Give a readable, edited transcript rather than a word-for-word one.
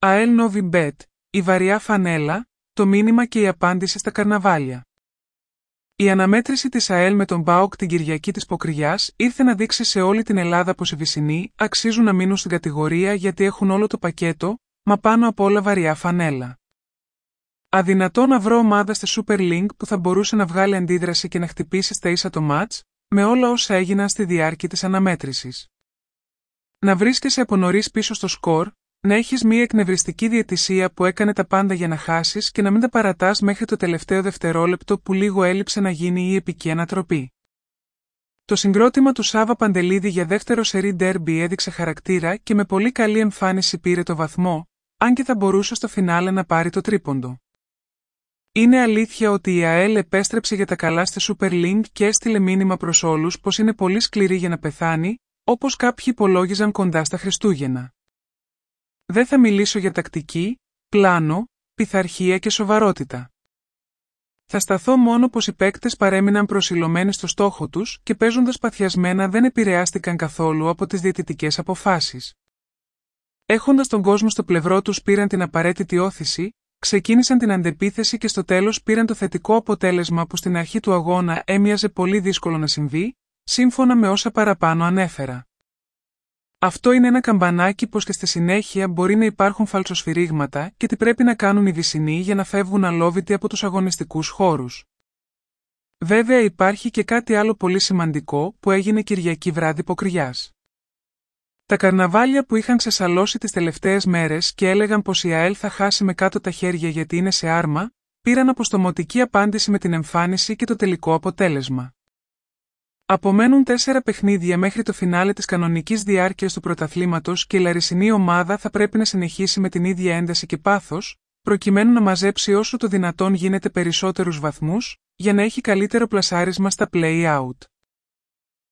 ΑΕΛ Novi Bet, η βαριά φανέλα, το μήνυμα και η απάντηση στα καρναβάλια. Η αναμέτρηση της ΑΕΛ με τον ΠΑΟΚ την Κυριακή της Ποκριάς ήρθε να δείξει σε όλη την Ελλάδα πως οι Βυσσινοί αξίζουν να μείνουν στην κατηγορία γιατί έχουν όλο το πακέτο, μα πάνω απ' όλα βαριά φανέλα. Αδυνατό να βρω ομάδα στη Super League που θα μπορούσε να βγάλει αντίδραση και να χτυπήσει στα ίσα το μάτς, με όλα όσα έγιναν στη διάρκεια της αναμέτρησης. Να βρίσκεσαι από νωρίς πίσω στο σκορ, να έχεις μια εκνευριστική διαιτησία που έκανε τα πάντα για να χάσεις και να μην τα παρατάς μέχρι το τελευταίο δευτερόλεπτο που λίγο έλειψε να γίνει η επική ανατροπή. Το συγκρότημα του Σάβα Παντελίδη για δεύτερο σερί ντέρμπι έδειξε χαρακτήρα και με πολύ καλή εμφάνιση πήρε το βαθμό, αν και θα μπορούσε στο φινάλε να πάρει το τρίποντο. Είναι αλήθεια ότι η ΑΕΛ επέστρεψε για τα καλά στη Super League και έστειλε μήνυμα προς όλους πως είναι πολύ σκληρή για να πεθάνει, όπως κάποιοι υπολόγιζαν κοντά στα Χριστούγεννα. Δεν θα μιλήσω για τακτική, πλάνο, πειθαρχία και σοβαρότητα. Θα σταθώ μόνο πως οι παίκτες παρέμειναν προσιλωμένοι στο στόχο τους και παίζοντας παθιασμένα δεν επηρεάστηκαν καθόλου από τις διαιτητικές αποφάσεις. Έχοντας τον κόσμο στο πλευρό τους πήραν την απαραίτητη όθηση, ξεκίνησαν την αντεπίθεση και στο τέλος πήραν το θετικό αποτέλεσμα που στην αρχή του αγώνα έμοιαζε πολύ δύσκολο να συμβεί, σύμφωνα με όσα παραπάνω ανέφερα. Αυτό είναι ένα καμπανάκι πως και στη συνέχεια μπορεί να υπάρχουν φαλτσοσφυρίγματα και τι πρέπει να κάνουν οι Βυσσινοί για να φεύγουν αλόβητοι από τους αγωνιστικούς χώρους. Βέβαια υπάρχει και κάτι άλλο πολύ σημαντικό που έγινε Κυριακή βράδυ Ποκριάς. Τα καρναβάλια που είχαν ξεσαλώσει τις τελευταίες μέρες και έλεγαν πως η ΑΕΛ θα χάσει με κάτω τα χέρια γιατί είναι σε άρμα, πήραν αποστομωτική απάντηση με την εμφάνιση και το τελικό αποτέλεσμα. Απομένουν 4 παιχνίδια μέχρι το φινάλε της κανονικής διάρκειας του πρωταθλήματος και η λαρισινή ομάδα θα πρέπει να συνεχίσει με την ίδια ένταση και πάθος, προκειμένου να μαζέψει όσο το δυνατόν γίνεται περισσότερους βαθμούς, για να έχει καλύτερο πλασάρισμα στα play-out.